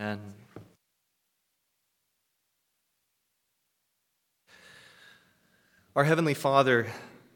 Amen. Our Heavenly Father,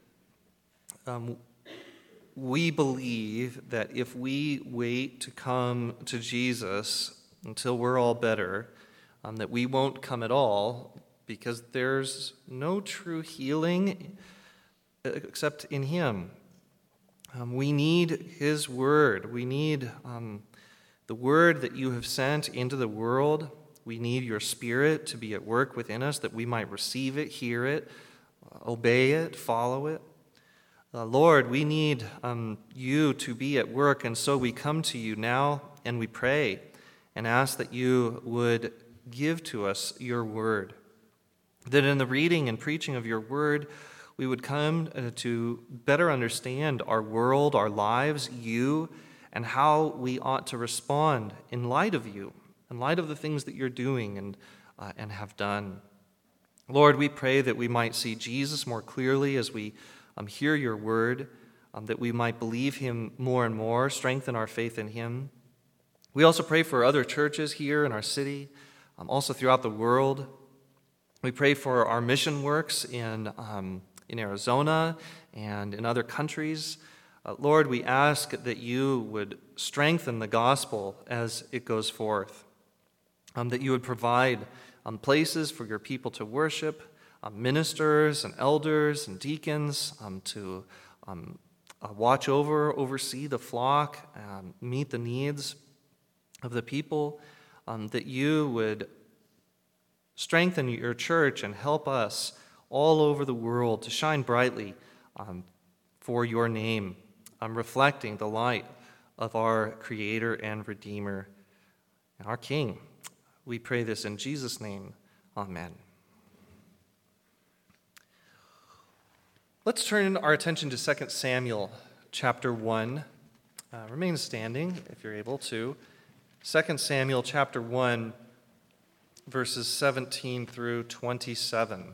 we believe that if we wait to come to Jesus until we're all better, that we won't come at all, because there's no true healing except in Him. We need His Word. We need the Word that you have sent into the world. We need your Spirit to be at work within us, that we might receive it, hear it, obey it, follow it. Lord, we need you to be at work, and so we come to you now and we pray and ask that you would give to us your word, that in the reading and preaching of your word, we would come to better understand our world, our lives, you, and how we ought to respond in light of you, in light of the things that you're doing and have done. Lord, we pray that we might see Jesus more clearly as we hear your word, that we might believe him more and more, strengthen our faith in him. We also pray for other churches here in our city, also throughout the world. We pray for our mission works in Arizona and in other countries. Lord, we ask that you would strengthen the gospel as it goes forth, that you would provide places for your people to worship, ministers and elders and deacons to watch oversee the flock, meet the needs of the people, that you would strengthen your church and help us all over the world to shine brightly for your name, reflecting the light of our Creator and Redeemer, our King. We pray this in Jesus' name. Amen. Let's turn our attention to 2 Samuel chapter 1. Remain standing if you're able to. 2 Samuel chapter 1, verses 17 through 27.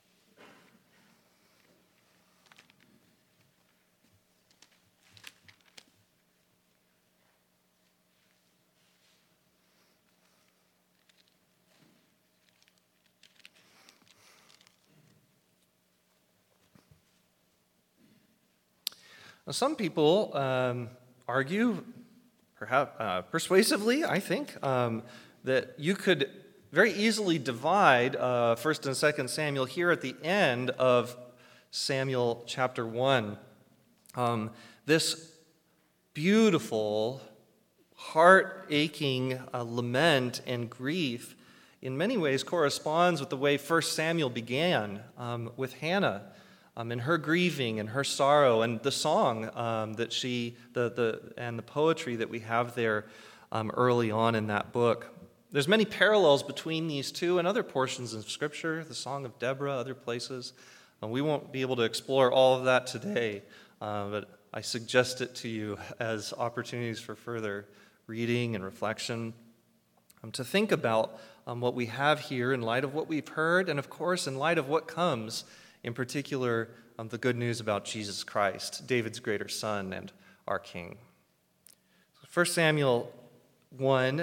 Some people argue, perhaps persuasively, I think, that you could very easily divide 1 and 2 Samuel here at the end of Samuel chapter 1. This beautiful, heart-aching lament and grief in many ways corresponds with the way 1 Samuel began with Hannah. And her grieving and her sorrow and the song that and the poetry that we have there early on in that book. There's many parallels between these two and other portions of Scripture, the Song of Deborah, other places. We won't be able to explore all of that today, but I suggest it to you as opportunities for further reading and reflection, to think about what we have here in light of what we've heard, and of course in light of what comes, in particular, the good news about Jesus Christ, David's greater son and our King. 2 Samuel 1,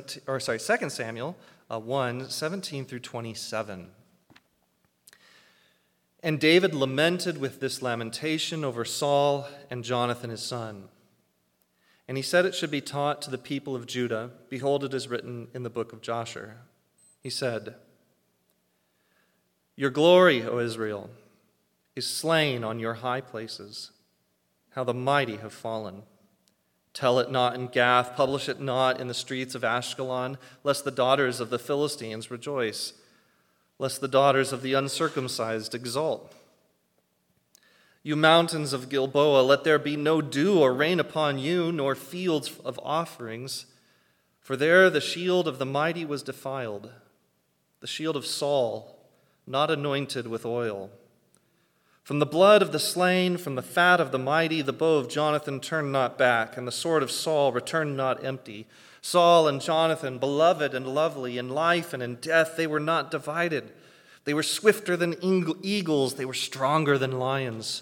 17 through 27. And David lamented with this lamentation over Saul and Jonathan his son. And he said it should be taught to the people of Judah. Behold, it is written in the book of Joshua. He said, Your glory, O Israel, is slain on your high places. How the mighty have fallen. Tell it not in Gath, publish it not in the streets of Ashkelon, lest the daughters of the Philistines rejoice, lest the daughters of the uncircumcised exult. You mountains of Gilboa, let there be no dew or rain upon you, nor fields of offerings, for there the shield of the mighty was defiled, the shield of Saul, not anointed with oil. From the blood of the slain, from the fat of the mighty, the bow of Jonathan turned not back, and the sword of Saul returned not empty. Saul and Jonathan, beloved and lovely, in life and in death, they were not divided. They were swifter than eagles, they were stronger than lions.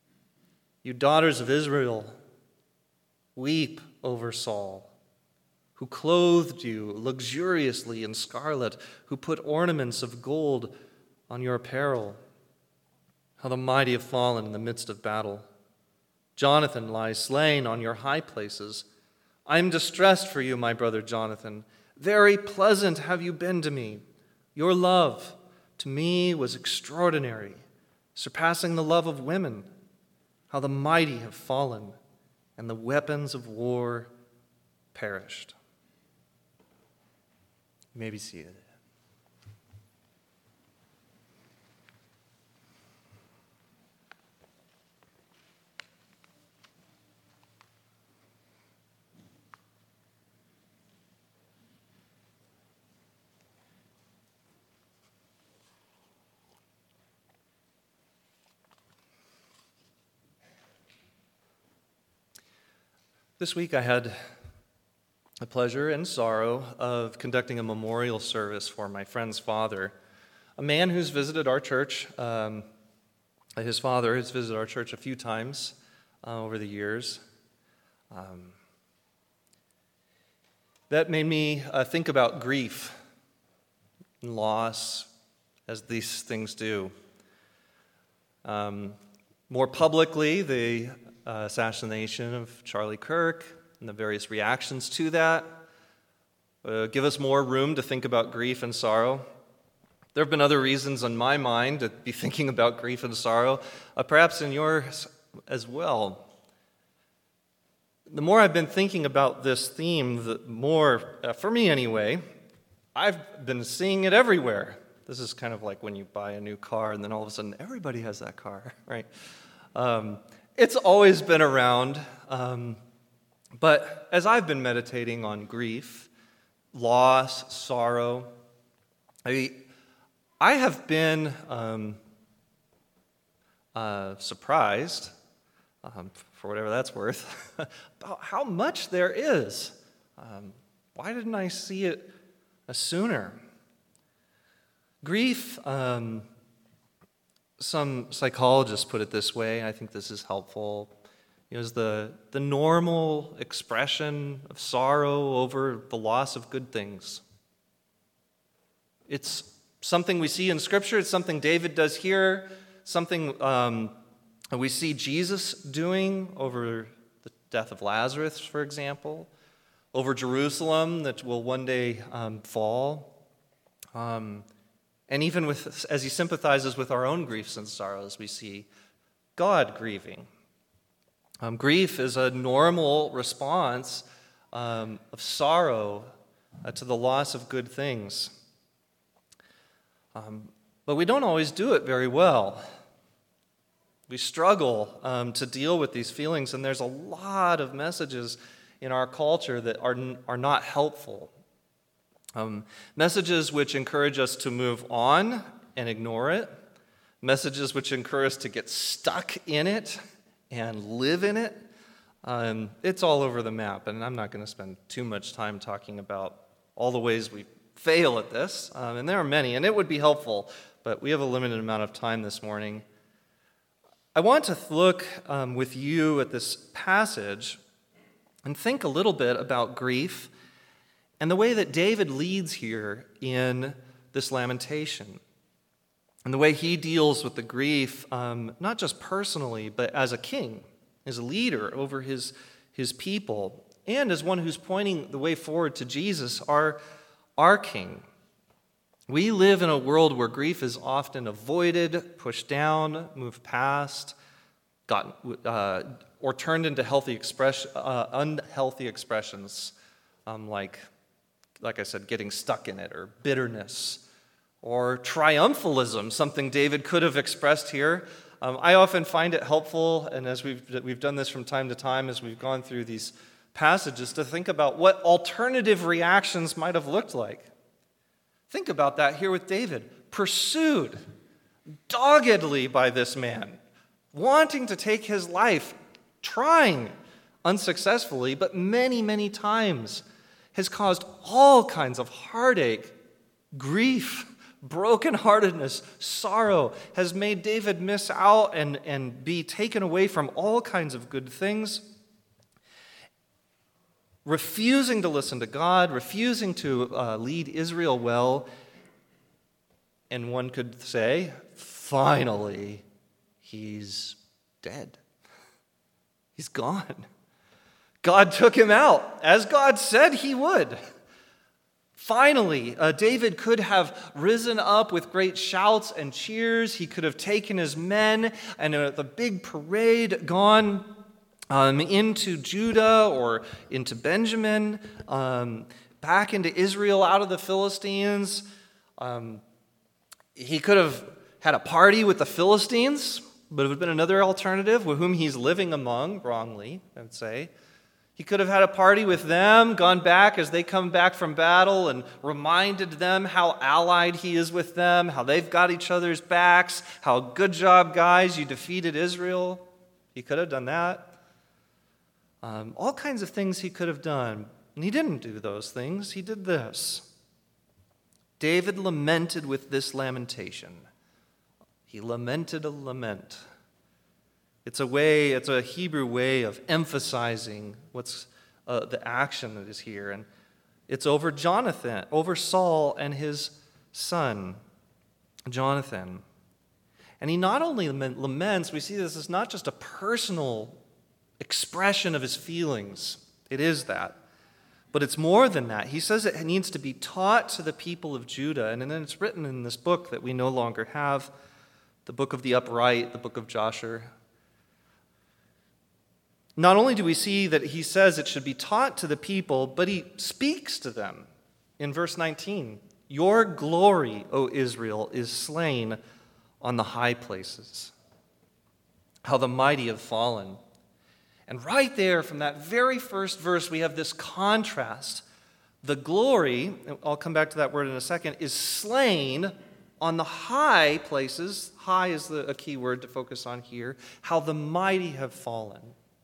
You daughters of Israel, weep over Saul. who clothed you luxuriously in scarlet, who put ornaments of gold on your apparel. How the mighty have fallen in the midst of battle. Jonathan lies slain on your high places. I am distressed for you, my brother Jonathan. Very pleasant have you been to me. Your love to me was extraordinary, surpassing the love of women. How the mighty have fallen, and the weapons of war perished. You may be seated. This week I had the pleasure and sorrow of conducting a memorial service for my friend's father, a man who's visited our church. His father has visited our church a few times over the years. That made me think about grief and loss, as these things do. More publicly, the assassination of Charlie Kirk and the various reactions to that give us more room to think about grief and sorrow. There have been other reasons on my mind to be thinking about grief and sorrow, perhaps in yours as well. The more I've been thinking about this theme, the more, for me anyway, I've been seeing it everywhere. This is kind of like when you buy a new car and then all of a sudden everybody has that car, right? It's always been around, but as I've been meditating on grief, loss, sorrow, I have been surprised, for whatever that's worth, about how much there is. Why didn't I see it sooner? Grief, some psychologists put it this way, I think this is helpful, is the normal expression of sorrow over the loss of good things. It's something we see in Scripture, it's something David does here, something we see Jesus doing over the death of Lazarus, for example, over Jerusalem that will one day fall. And even as he sympathizes with our own griefs and sorrows, we see God grieving. Grief is a normal response of sorrow to the loss of good things. But we don't always do it very well. We struggle to deal with these feelings, and there's a lot of messages in our culture that are not helpful. Messages which encourage us to move on and ignore it. Messages which encourage us to get stuck in it and live in it. It's all over the map, and I'm not going to spend too much time talking about all the ways we fail at this, and there are many, and it would be helpful, but we have a limited amount of time this morning. I want to look with you at this passage and think a little bit about grief and the way that David leads here in this lamentation, and the way he deals with the grief, not just personally, but as a king, as a leader over his people, and as one who's pointing the way forward to Jesus, our king. We live in a world where grief is often avoided, pushed down, moved past, or turned into unhealthy expressions, like I said, getting stuck in it, or bitterness, or triumphalism, something David could have expressed here. I often find it helpful, and as we've done this from time to time as we've gone through these passages, to think about what alternative reactions might have looked like. Think about that here with David, pursued doggedly by this man, wanting to take his life, trying unsuccessfully, but many, many times, has caused all kinds of heartache, grief, brokenheartedness, sorrow, has made David miss out and be taken away from all kinds of good things. refusing to listen to God, refusing to lead Israel well. And one could say, finally, he's dead. He's gone. God took him out, as God said he would. Finally, David could have risen up with great shouts and cheers. He could have taken his men and the big parade gone into Judah or into Benjamin, back into Israel out of the Philistines. He could have had a party with the Philistines, but it would have been another alternative with whom he's living among, wrongly, I would say. He could have had a party with them, gone back as they come back from battle and reminded them how allied he is with them, how they've got each other's backs, how good job, guys, you defeated Israel. He could have done that. All kinds of things he could have done. And he didn't do those things. He did this. David lamented with this lamentation. He lamented a lament. It's a Hebrew way of emphasizing what's the action that is here. And it's over Saul and his son, Jonathan. And he not only laments, we see this as not just a personal expression of his feelings. It is that. But it's more than that. He says it needs to be taught to the people of Judah. And then it's written in this book that we no longer have, the book of the upright, the book of Joshua. Not only do we see that he says it should be taught to the people, but he speaks to them. In verse 19, your glory, O Israel, is slain on the high places. How the mighty have fallen. And right there, from that very first verse, we have this contrast. The glory, I'll come back to that word in a second, is slain on the high places. High is a key word to focus on here. How the mighty have fallen.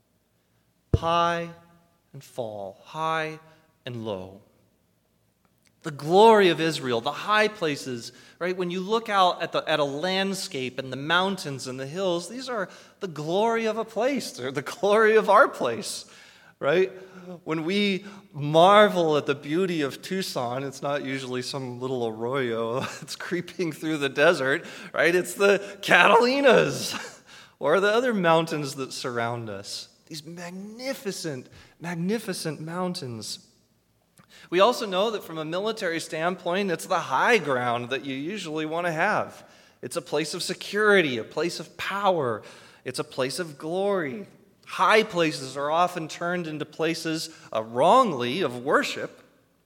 High and fall, high and low. The glory of Israel, the high places, right? When you look out at a landscape and the mountains and the hills, these are the glory of a place. They're the glory of our place, right? When we marvel at the beauty of Tucson, it's not usually some little arroyo that's creeping through the desert, right? It's the Catalinas or the other mountains that surround us. These magnificent, magnificent mountains. We also know that from a military standpoint, it's the high ground that you usually want to have. It's a place of security, a place of power. It's a place of glory. High places are often turned into places, wrongly, of worship,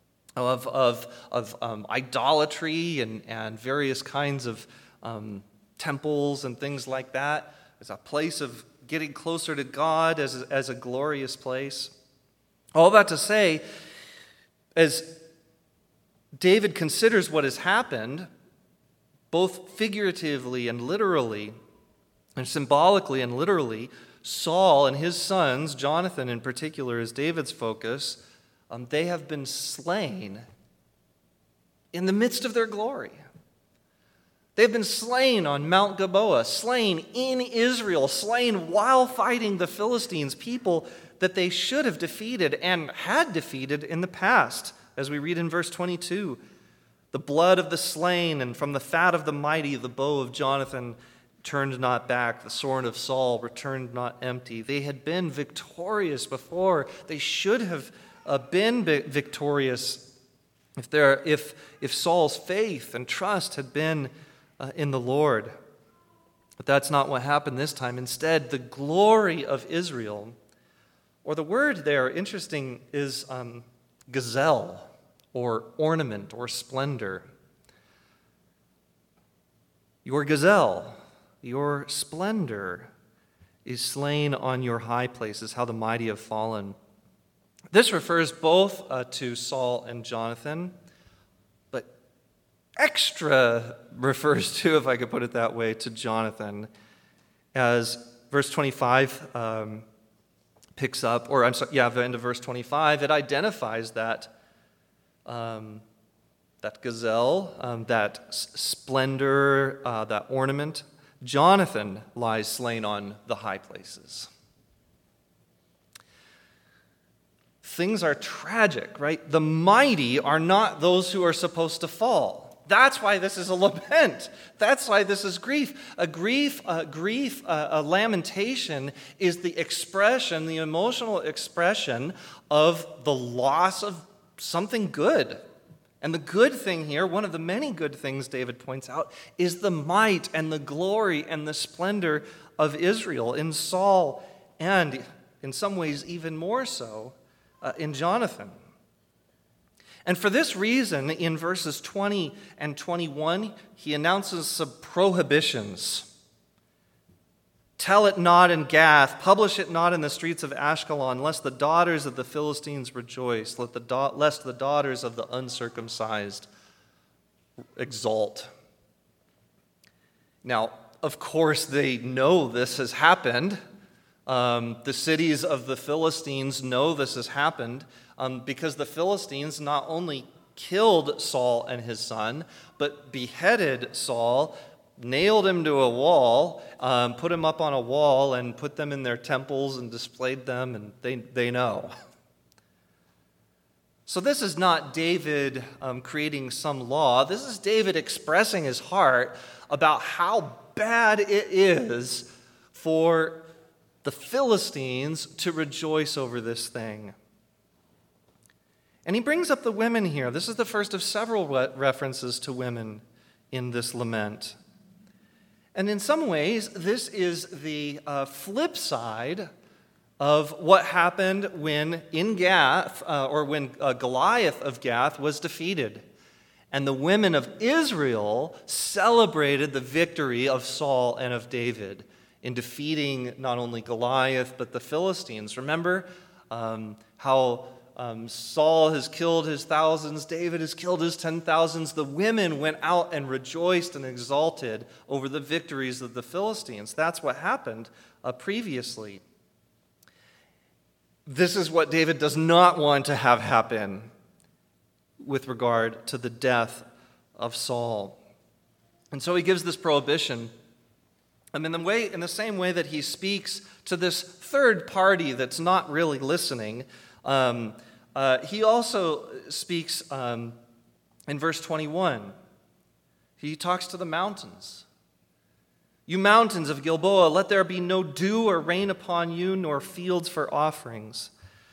of idolatry and various kinds of temples and things like that. It's a place of getting closer to God as a glorious place. All that to say, as David considers what has happened, both figuratively and literally, and symbolically and literally, Saul and his sons, Jonathan in particular is David's focus, they have been slain in the midst of their glory. They've been slain on Mount Gilboa, slain in Israel, slain while fighting the Philistines, people that they should have defeated and had defeated in the past, as we read in verse 22. The blood of the slain and from the fat of the mighty, the bow of Jonathan turned not back, the sword of Saul returned not empty. They had been victorious before. They should have been victorious if Saul's faith and trust had been in the Lord. But that's not what happened this time. Instead, the glory of Israel, or the word there, interesting, is gazelle, or ornament, or splendor. Your gazelle, your splendor is slain on your high places, how the mighty have fallen. This refers both to Saul and Jonathan, but extra refers to, if I could put it that way, to Jonathan, as verse 25 picks up, or the end of verse 25, it identifies that gazelle, that splendor, that ornament. Jonathan lies slain on the high places. things are tragic, right? The mighty are not those who are supposed to fall. That's why this is a lament. That's why this is grief. A lamentation is the expression, the emotional expression of the loss of something good. And the good thing here, one of the many good things David points out, is the might and the glory and the splendor of Israel in Saul, and in some ways even more so in Jonathan. And for this reason, in verses 20 and 21, he announces some prohibitions. Tell it not in Gath, publish it not in the streets of Ashkelon, lest the daughters of the Philistines rejoice, lest the daughters of the uncircumcised exult. Now, of course, they know this has happened. The cities of the Philistines know this has happened because the Philistines not only killed Saul and his son, but beheaded Saul, nailed him to a wall, put him up on a wall, and put them in their temples and displayed them, and they know. So this is not David creating some law. This is David expressing his heart about how bad it is for the Philistines to rejoice over this thing. And he brings up the women here. This is the first of several references to women in this lament. And in some ways, this is the flip side of what happened when in Gath, when Goliath of Gath was defeated. And the women of Israel celebrated the victory of Saul and of David in defeating not only Goliath, but the Philistines. Remember how Saul has killed his thousands, David has killed his 10,000s. The women went out and rejoiced and exulted over the victories of the Philistines. That's what happened previously. This is what David does not want to have happen with regard to the death of Saul. And so he gives this prohibition. And in the same way that he speaks to this third party that's not really listening, he also speaks in verse 21. He talks to the mountains. You mountains of Gilboa, let there be no dew or rain upon you, nor fields for offerings.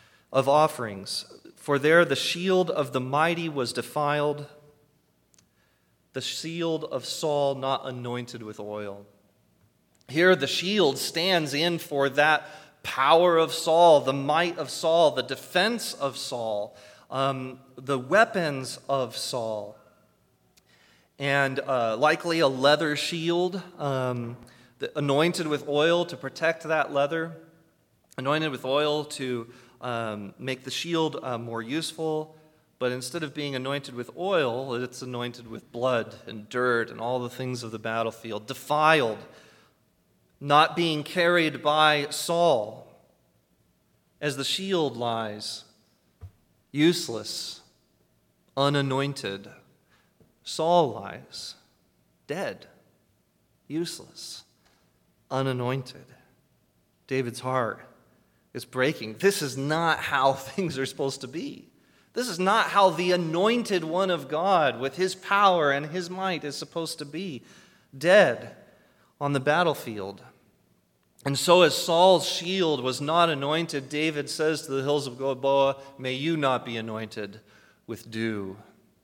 For there the shield of the mighty was defiled, the shield of Saul not anointed with oil. Here the shield stands in for that power of Saul, the might of Saul, the defense of Saul, the weapons of Saul. And likely a leather shield, anointed with oil to protect that leather, anointed with oil to make the shield more useful. But instead of being anointed with oil, it's anointed with blood and dirt and all the things of the battlefield, defiled, not being carried by Saul, as the shield lies, useless, unanointed. Saul lies, dead, useless, unanointed. David's heart is breaking. This is not how things are supposed to be. This is not how the anointed one of God, with his power and his might, is supposed to be. Dead on the battlefield. And so as Saul's shield was not anointed, David says to the hills of Gilboa, may you not be anointed with dew.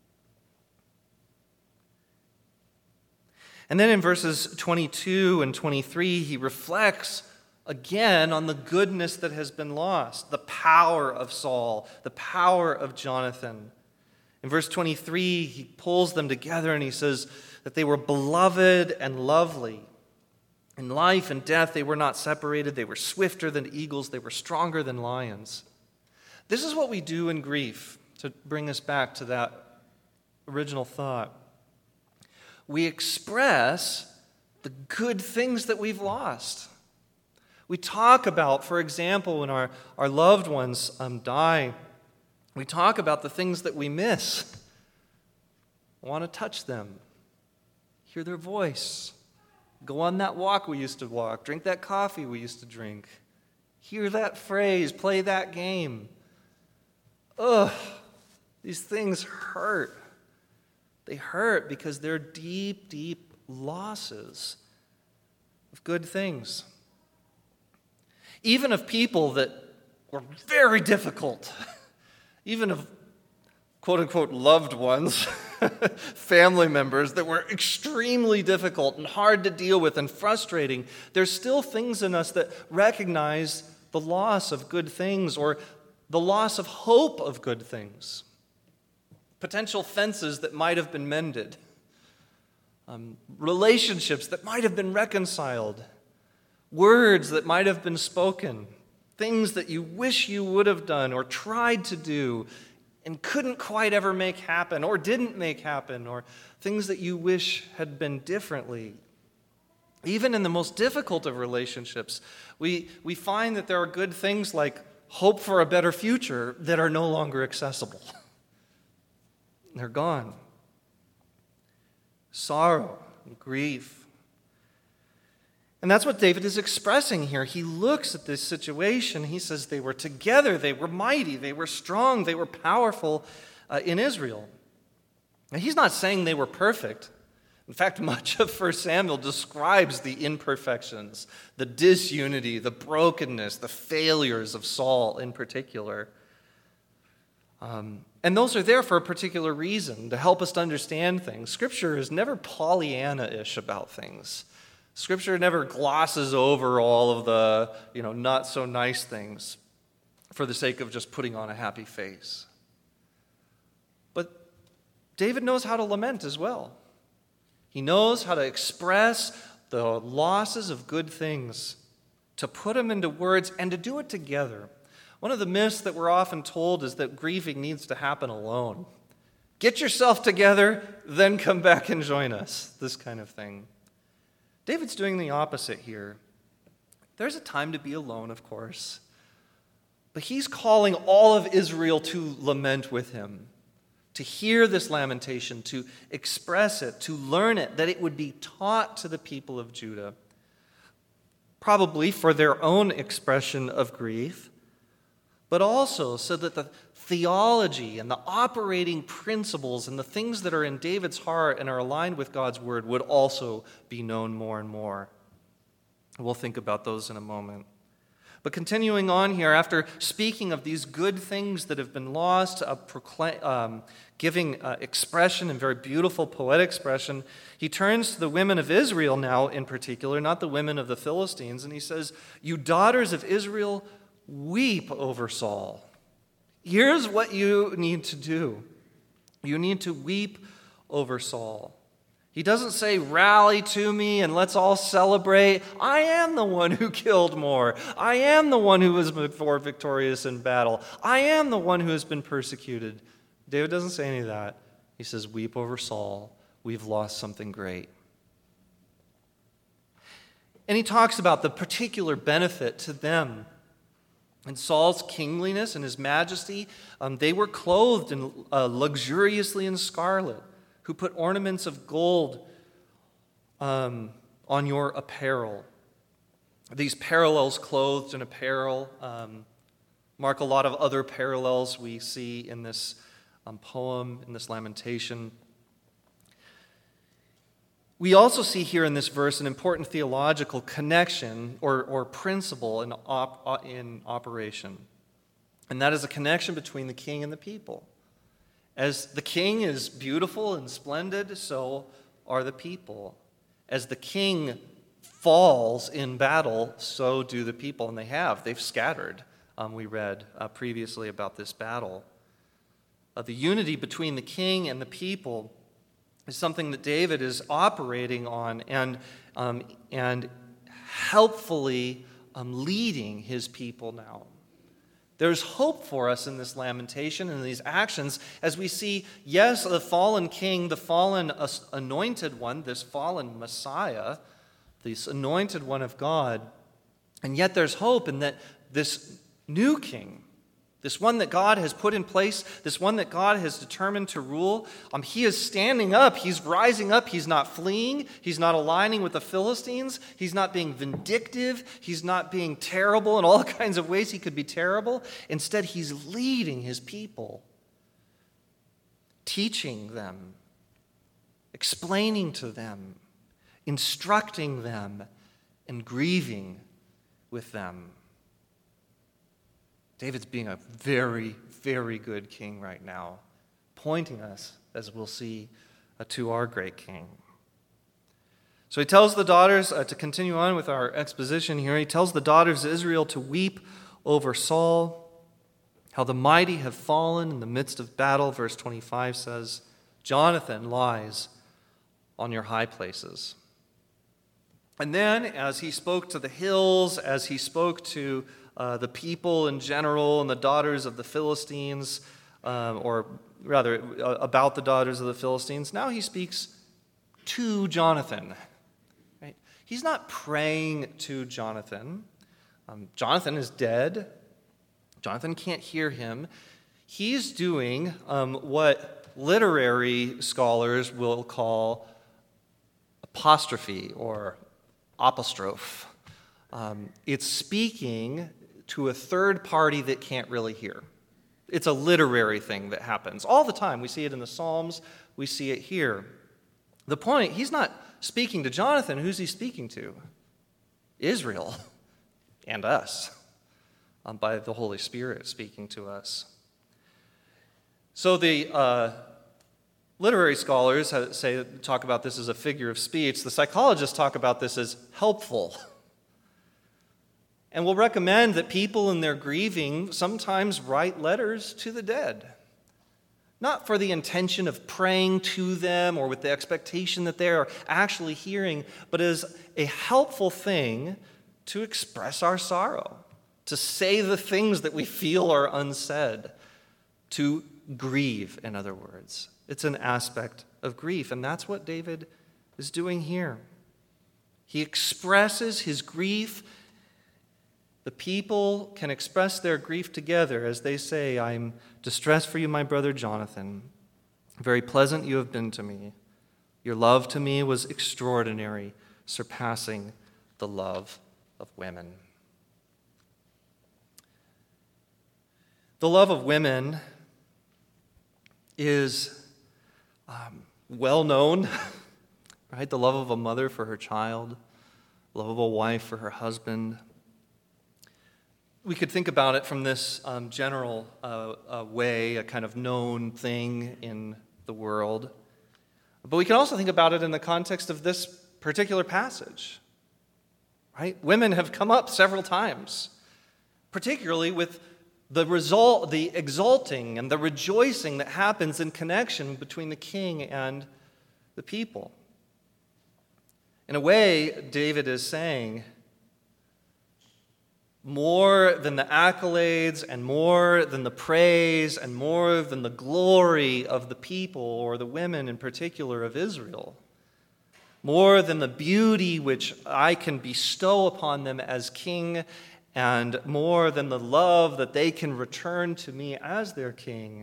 And then in verses 22 and 23, he reflects again on the goodness that has been lost, the power of Saul, the power of Jonathan. In verse 23, he pulls them together and he says that they were beloved and lovely. In life and death, they were not separated. They were swifter than eagles. They were stronger than lions. This is what we do in grief, to bring us back to that original thought. We express the good things that we've lost. We talk about, for example, when our loved ones die, we talk about the things that we miss. I want to touch them, hear their voice, go on that walk we used to walk, drink that coffee we used to drink, hear that phrase, play that game. ugh, these things hurt. They hurt because they're deep, deep losses of good things. Even of people that were very difficult, even of quote-unquote loved ones, family members that were extremely difficult and hard to deal with and frustrating, there's still things in us that recognize the loss of good things or the loss of hope of good things. Potential fences that might have been mended. Relationships that might have been reconciled. Words that might have been spoken. Things that you wish you would have done or tried to do and couldn't quite ever make happen or didn't make happen, or things that you wish had been differently. Even in the most difficult of relationships, we find that there are good things like hope for a better future that are no longer accessible. They're gone. Sorrow and grief. And that's what David is expressing here. He looks at this situation. He says they were together, they were mighty, they were strong, they were powerful in Israel. Now, he's not saying they were perfect. In fact, much of 1 Samuel describes the imperfections, the disunity, the brokenness, the failures of Saul in particular. And those are there for a particular reason, to help us to understand things. Scripture is never Pollyanna-ish about things. Scripture never glosses over all of the, not so nice things for the sake of just putting on a happy face. But David knows how to lament as well. He knows how to express the losses of good things, to put them into words, and to do it together. One of the myths that we're often told is that grieving needs to happen alone. Get yourself together, then come back and join us. This kind of thing. David's doing the opposite here. There's a time to be alone, of course. But he's calling all of Israel to lament with him, to hear this lamentation, to express it, to learn it, that it would be taught to the people of Judah, probably for their own expression of grief, but also so that the theology and the operating principles and the things that are in David's heart and are aligned with God's word would also be known more and more. We'll think about those in a moment. But continuing on here, after speaking of these good things that have been lost, giving expression and very beautiful poetic expression, he turns to the women of Israel now in particular, not the women of the Philistines, and he says, "You daughters of Israel, weep over Saul." Here's what you need to do. You need to weep over Saul. He doesn't say, rally to me and let's all celebrate. I am the one who killed more. I am the one who was more victorious in battle. I am the one who has been persecuted. David doesn't say any of that. He says, weep over Saul. We've lost something great. And he talks about the particular benefit to them. And Saul's kingliness and his majesty, they were clothed luxuriously in scarlet, who put ornaments of gold on your apparel. These parallels, clothed and apparel, mark a lot of other parallels we see in this poem, in this lamentation. We also see here in this verse an important theological connection or principle in operation. And that is a connection between the king and the people. As the king is beautiful and splendid, so are the people. As the king falls in battle, so do the people. And they've scattered. We read previously about this battle. The unity between the king and the people is something that David is operating on and helpfully leading his people now. There's hope for us in this lamentation and these actions as we see, yes, the fallen king, the fallen anointed one, this fallen Messiah, this anointed one of God, and yet there's hope in that this new king, This one that God has put in place, this one that God has determined to rule, he is standing up, he's rising up, he's not fleeing, he's not aligning with the Philistines, he's not being vindictive, he's not being terrible in all kinds of ways he could be terrible. Instead, he's leading his people, teaching them, explaining to them, instructing them, and grieving with them. David's being a very, very good king right now, pointing us, as we'll see, to our great king. So he tells the daughters, to continue on with our exposition here, he tells the daughters of Israel to weep over Saul, how the mighty have fallen in the midst of battle. Verse 25 says, Jonathan lies on your high places. And then, as he spoke to the hills, as he spoke to the people in general and the daughters of the Philistines, or rather about the daughters of the Philistines, now he speaks to Jonathan. Right? He's not praying to Jonathan. Jonathan is dead. Jonathan can't hear him. He's doing what literary scholars will call apostrophe or apostrophe. It's speaking to a third party that can't really hear. It's a literary thing that happens all the time. We see it in the Psalms. We see it here. The point, he's not speaking to Jonathan. Who's he speaking to? Israel and us, by the Holy Spirit speaking to us. So the literary scholars talk about this as a figure of speech. The psychologists talk about this as helpful. And we'll recommend that people in their grieving sometimes write letters to the dead. Not for the intention of praying to them or with the expectation that they are actually hearing, but as a helpful thing to express our sorrow, to say the things that we feel are unsaid, to grieve, in other words. It's an aspect of grief, and that's what David is doing here. He expresses his grief. The people can express their grief together as they say, I'm distressed for you, my brother Jonathan. Very pleasant you have been to me. Your love to me was extraordinary, surpassing the love of women. The love of women is well known, right? The love of a mother for her child, the love of a wife for her husband. We could think about it from this general way, a kind of known thing in the world. But we can also think about it in the context of this particular passage, right? Women have come up several times, particularly with the exalting and the rejoicing that happens in connection between the king and the people. In a way, David is saying, more than the accolades and more than the praise and more than the glory of the people or the women in particular of Israel, more than the beauty which I can bestow upon them as king and more than the love that they can return to me as their king,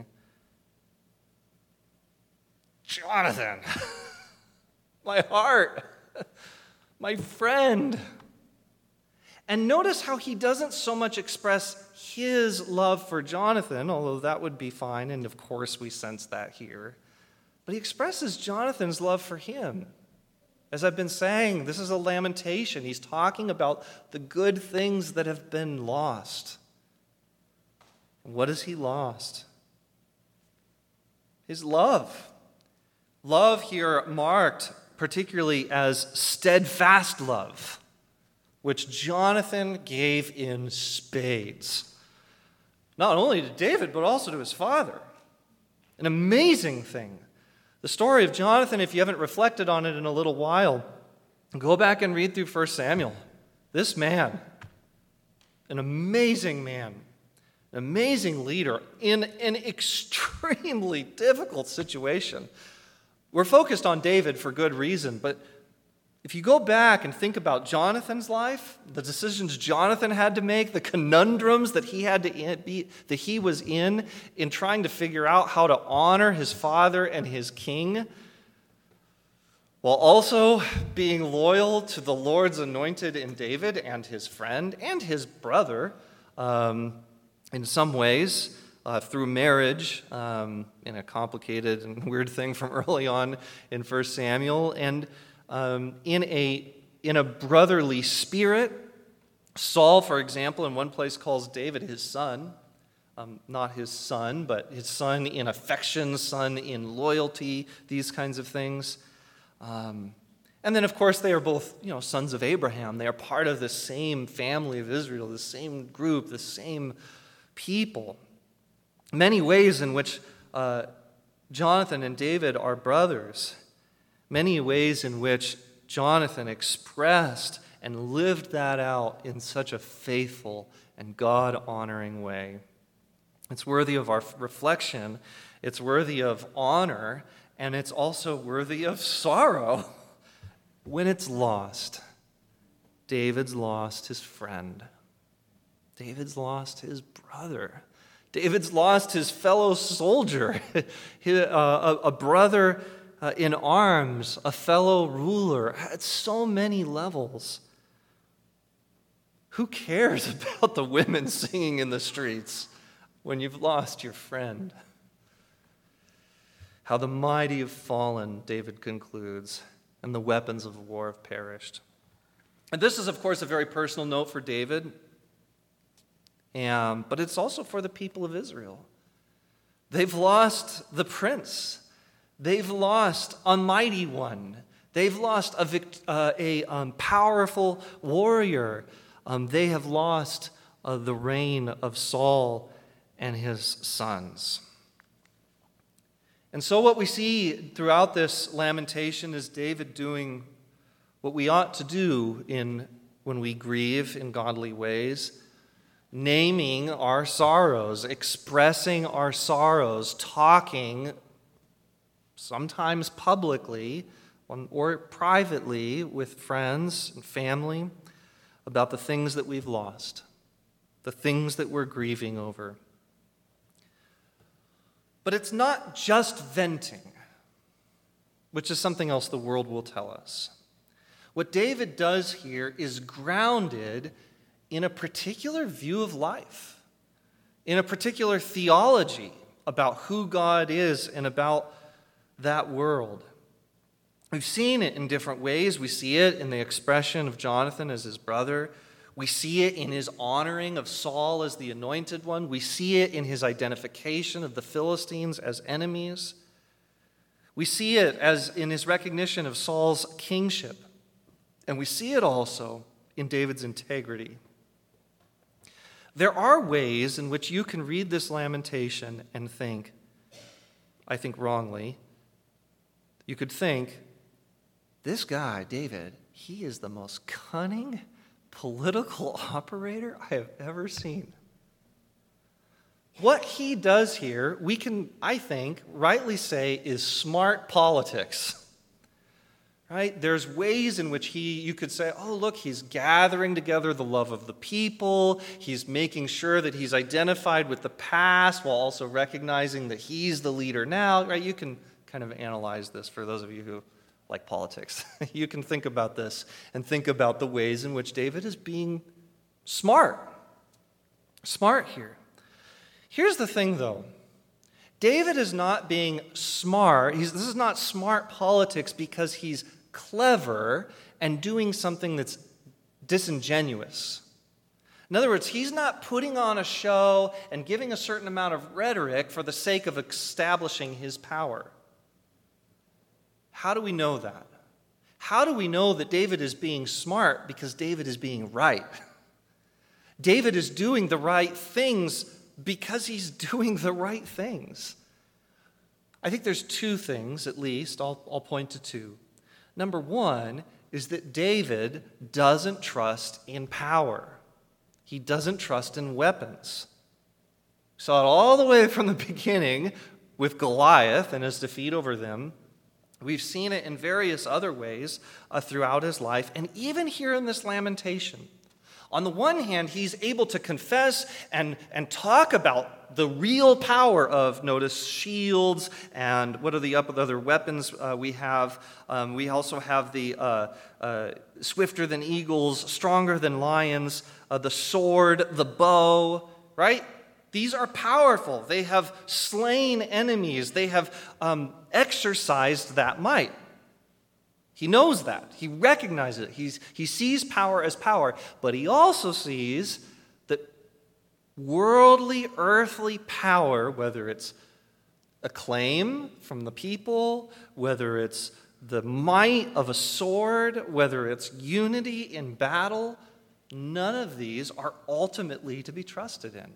Jonathan, my heart, my friend. And notice how he doesn't so much express his love for Jonathan, although that would be fine, and of course we sense that here. But he expresses Jonathan's love for him. As I've been saying, this is a lamentation. He's talking about the good things that have been lost. What has he lost? His love. Love here marked particularly as steadfast love, which Jonathan gave in spades. Not only to David, but also to his father. An amazing thing. The story of Jonathan, if you haven't reflected on it in a little while, go back and read through 1 Samuel. This man, an amazing man, an amazing leader in an extremely difficult situation. We're focused on David for good reason, but If you go back and think about Jonathan's life, the decisions Jonathan had to make, the conundrums that he was in trying to figure out how to honor his father and his king, while also being loyal to the Lord's anointed in David and his friend and his brother, in some ways, through marriage, in a complicated and weird thing from early on in 1 Samuel, and in a brotherly spirit. Saul, for example, in one place calls David his son, not his son, but his son in affection, son in loyalty, these kinds of things. And then, of course, they are both, sons of Abraham. They are part of the same family of Israel, the same group, the same people. Many ways in which Jonathan and David are brothers. Many ways in which Jonathan expressed and lived that out in such a faithful and God-honoring way. It's worthy of our reflection, it's worthy of honor, and it's also worthy of sorrow when it's lost. David's lost his friend. David's lost his brother. David's lost his fellow soldier, a brother in arms, a fellow ruler, at so many levels. Who cares about the women singing in the streets when you've lost your friend? How the mighty have fallen, David concludes, and the weapons of war have perished. And this is, of course, a very personal note for David, but it's also for the people of Israel. They've lost the prince. They've lost a mighty one. They've lost a powerful warrior. They have lost the reign of Saul and his sons. And so what we see throughout this lamentation is David doing what we ought to do when we grieve in godly ways, naming our sorrows, expressing our sorrows, talking sometimes publicly or privately with friends and family about the things that we've lost, the things that we're grieving over. But it's not just venting, which is something else the world will tell us. What David does here is grounded in a particular view of life, in a particular theology about who God is and about that world. We've seen it in different ways. We see it in the expression of Jonathan as his brother. We see it in his honoring of Saul as the anointed one. We see it in his identification of the Philistines as enemies. We see it as in his recognition of Saul's kingship. And we see it also in David's integrity. There are ways in which you can read this lamentation and think, I think wrongly, you could think, this guy, David, he is the most cunning political operator I have ever seen. What he does here, we can, I think, rightly say is smart politics. Right? There's ways in which you could say, oh, look, he's gathering together the love of the people. He's making sure that he's identified with the past while also recognizing that he's the leader now. Right? You can kind of analyze this for those of you who like politics. You can think about this and think about the ways in which David is being smart. Smart here. Here's the thing, though. David is not being smart. This is not smart politics because he's clever and doing something that's disingenuous. In other words, he's not putting on a show and giving a certain amount of rhetoric for the sake of establishing his power. How do we know that? How do we know that David is being smart? Because David is being right. David is doing the right things because he's doing the right things. I think there's two things, at least. I'll point to two. Number one is that David doesn't trust in power. He doesn't trust in weapons. We saw it all the way from the beginning with Goliath and his defeat over them. We've seen it in various other ways throughout his life, and even here in this lamentation. On the one hand, he's able to confess and talk about the real power of, notice, shields, and what are the other weapons we have? We also have the swifter than eagles, stronger than lions, the sword, the bow, right? These are powerful. They have slain enemies. They have exercised that might. He knows that. He recognizes it. He sees power as power, but he also sees that worldly, earthly power, whether it's acclaim from the people, whether it's the might of a sword, whether it's unity in battle, none of these are ultimately to be trusted in.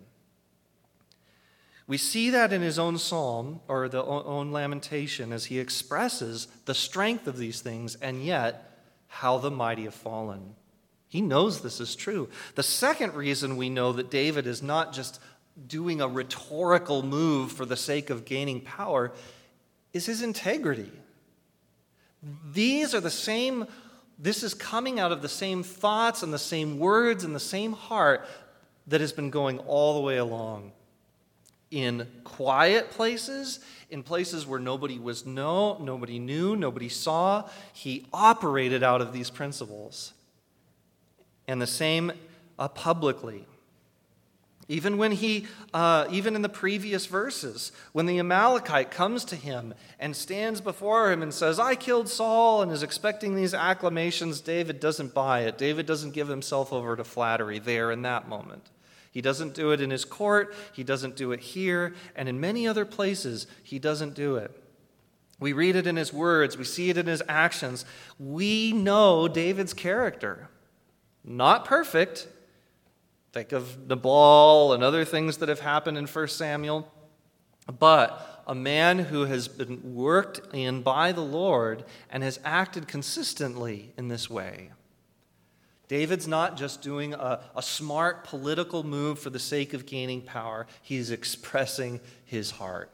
We see that in his own psalm, or the own lamentation, as he expresses the strength of these things, and yet how the mighty have fallen. He knows this is true. The second reason we know that David is not just doing a rhetorical move for the sake of gaining power is his integrity. This is coming out of the same thoughts and the same words and the same heart that has been going all the way along. In quiet places, in places where nobody knew, nobody saw, he operated out of these principles. And the same publicly. Even when even in the previous verses, when the Amalekite comes to him and stands before him and says, "I killed Saul," and is expecting these acclamations, David doesn't buy it. David doesn't give himself over to flattery there in that moment. He doesn't do it in his court, he doesn't do it here, and in many other places, he doesn't do it. We read it in his words, we see it in his actions. We know David's character. Not perfect. Think of Nabal and other things that have happened in 1 Samuel. But a man who has been worked in by the Lord and has acted consistently in this way. David's not just doing a smart political move for the sake of gaining power. He's expressing his heart.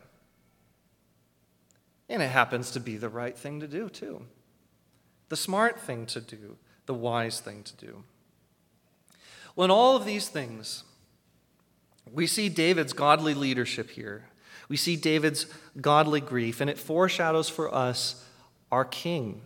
And it happens to be the right thing to do, too. The smart thing to do, the wise thing to do. Well, in all of these things, we see David's godly leadership here. We see David's godly grief, and it foreshadows for us our King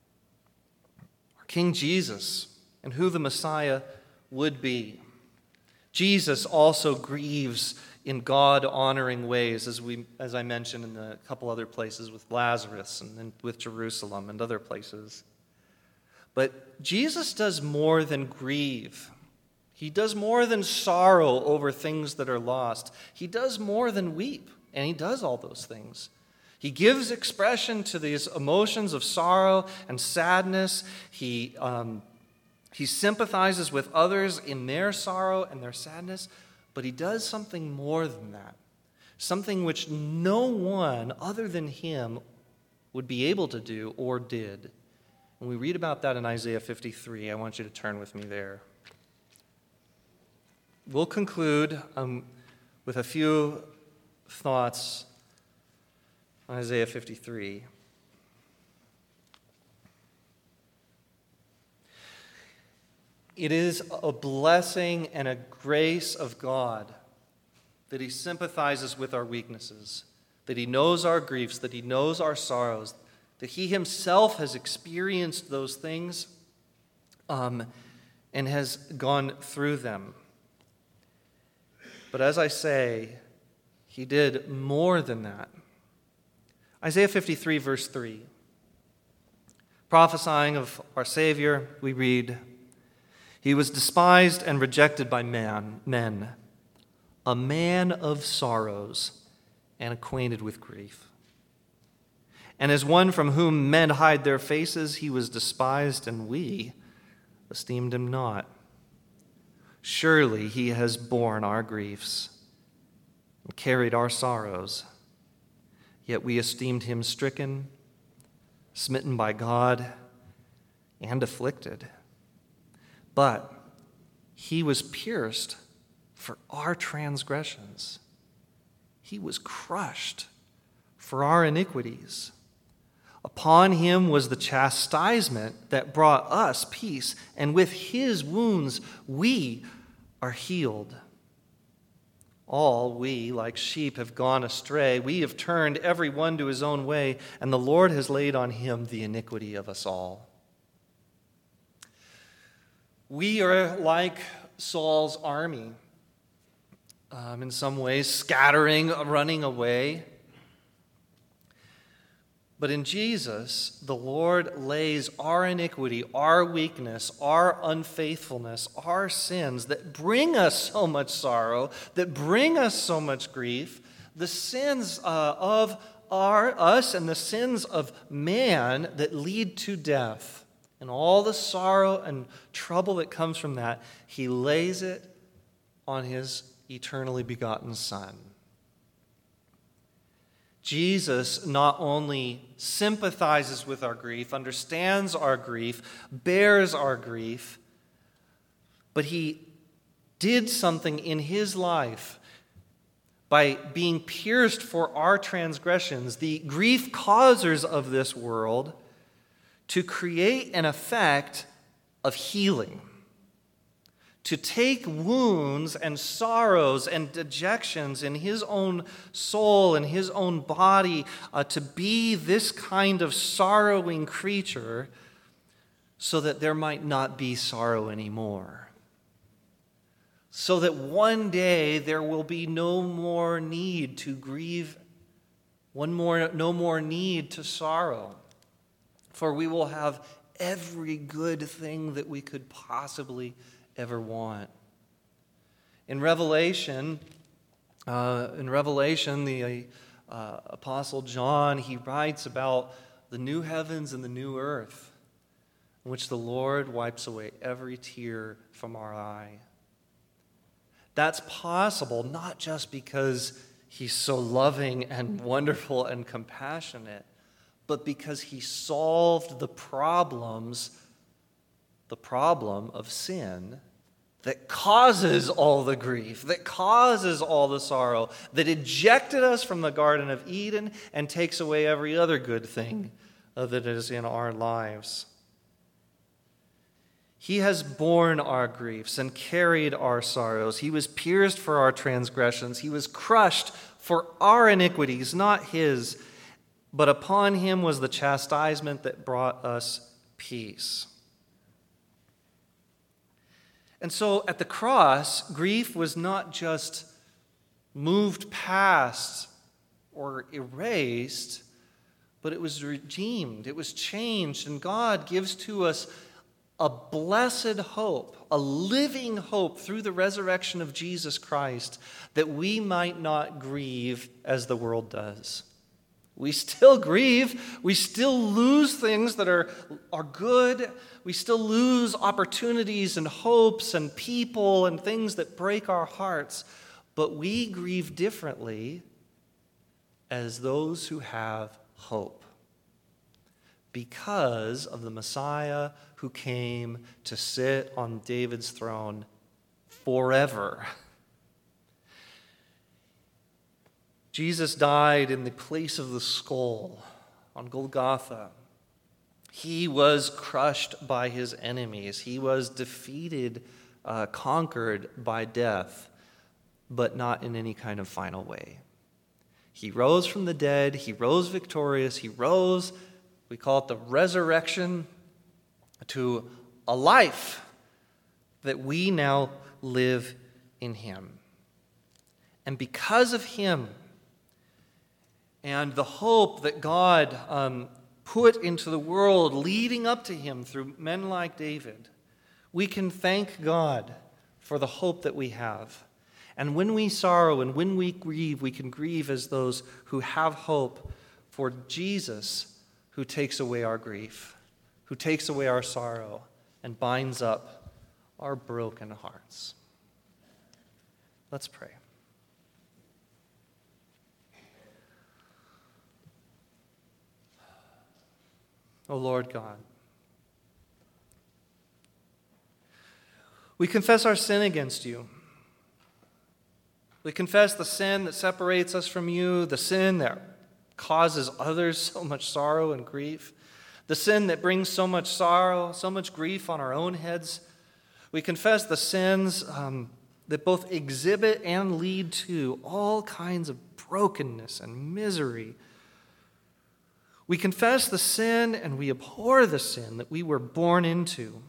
Jesus, and who the Messiah would be. Jesus also grieves in God-honoring ways, as I mentioned in a couple other places with Lazarus and then with Jerusalem and other places. But Jesus does more than grieve. He does more than sorrow over things that are lost. He does more than weep, and he does all those things. He gives expression to these emotions of sorrow and sadness. He sympathizes with others in their sorrow and their sadness, but he does something more than that, something which no one other than him would be able to do or did. And we read about that in Isaiah 53. I want you to turn with me there. We'll conclude with a few thoughts on Isaiah 53. It is a blessing and a grace of God that he sympathizes with our weaknesses, that he knows our griefs, that he knows our sorrows, that he himself has experienced those things and has gone through them. But as I say, he did more than that. Isaiah 53, verse 3. Prophesying of our Savior, we read, "He was despised and rejected by men, a man of sorrows and acquainted with grief. And as one from whom men hide their faces, he was despised, and we esteemed him not. Surely he has borne our griefs and carried our sorrows. Yet we esteemed him stricken, smitten by God, and afflicted. But he was pierced for our transgressions. He was crushed for our iniquities. Upon him was the chastisement that brought us peace, and with his wounds we are healed. All we, like sheep, have gone astray. We have turned every one to his own way, and the Lord has laid on him the iniquity of us all. We are like Saul's army, in some ways, scattering, running away. But in Jesus, the Lord lays our iniquity, our weakness, our unfaithfulness, our sins that bring us so much sorrow, that bring us so much grief, the sins of us and the sins of man that lead to death, and all the sorrow and trouble that comes from that, he lays it on his eternally begotten Son. Jesus not only sympathizes with our grief, understands our grief, bears our grief, but he did something in his life by being pierced for our transgressions, the grief causers of this world, to create an effect of healing. To take wounds and sorrows and dejections in his own soul and his own body, to be this kind of sorrowing creature so that there might not be sorrow anymore. So that one day there will be no more need to grieve, no more need to sorrow. For we will have every good thing that we could possibly ever want. In Revelation, the Apostle John, he writes about the new heavens and the new earth, in which the Lord wipes away every tear from our eye. That's possible not just because he's so loving and wonderful and compassionate, but because he solved the problem of sin that causes all the grief, that causes all the sorrow, that ejected us from the Garden of Eden and takes away every other good thing that is in our lives. He has borne our griefs and carried our sorrows. He was pierced for our transgressions. He was crushed for our iniquities, not his. But upon him was the chastisement that brought us peace. And so at the cross, grief was not just moved past or erased, but it was redeemed, it was changed, and God gives to us a blessed hope, a living hope through the resurrection of Jesus Christ, that we might not grieve as the world does. We still grieve. We still lose things that are good. We still lose opportunities and hopes and people and things that break our hearts. But we grieve differently as those who have hope, because of the Messiah who came to sit on David's throne forever. Jesus died in the place of the skull on Golgotha. He was crushed by his enemies. He was defeated, conquered by death, but not in any kind of final way. He rose from the dead. He rose victorious. He rose, we call it the resurrection, to a life that we now live in him. And because of him, and the hope that God put into the world leading up to him through men like David, we can thank God for the hope that we have. And when we sorrow and when we grieve, we can grieve as those who have hope for Jesus, who takes away our grief, who takes away our sorrow and binds up our broken hearts. Let's pray. O Lord God, we confess our sin against you. We confess the sin that separates us from you, the sin that causes others so much sorrow and grief, the sin that brings so much sorrow, so much grief on our own heads. We confess the sins that both exhibit and lead to all kinds of brokenness and misery. We confess the sin and we abhor the sin that we were born into,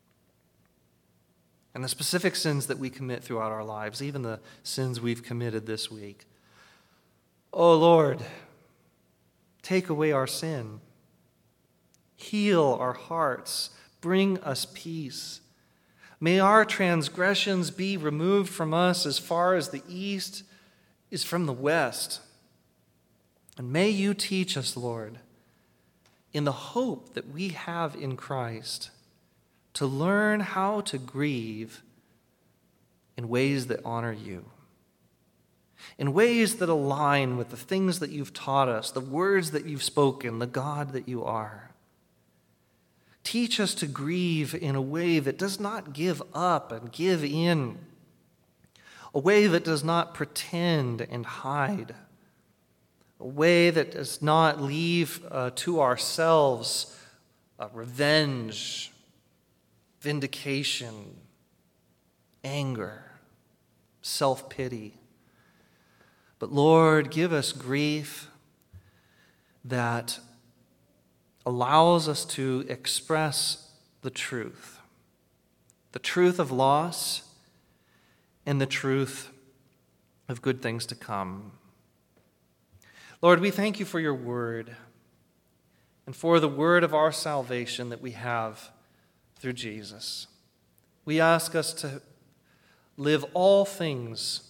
and the specific sins that we commit throughout our lives, even the sins we've committed this week. Oh Lord, take away our sin. Heal our hearts. Bring us peace. May our transgressions be removed from us as far as the east is from the west. And may you teach us, Lord, in the hope that we have in Christ, to learn how to grieve in ways that honor you, in ways that align with the things that you've taught us, the words that you've spoken, the God that you are. Teach us to grieve in a way that does not give up and give in, a way that does not pretend and hide, a way that does not leave to ourselves revenge, vindication, anger, self-pity. But Lord, give us grief that allows us to express the truth of loss and the truth of good things to come. Lord, we thank you for your word and for the word of our salvation that we have through Jesus. We ask us to live all things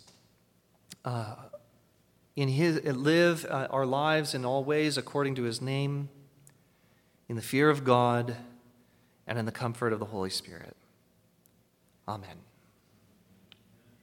live our lives in all ways according to his name, in the fear of God, and in the comfort of the Holy Spirit. Amen.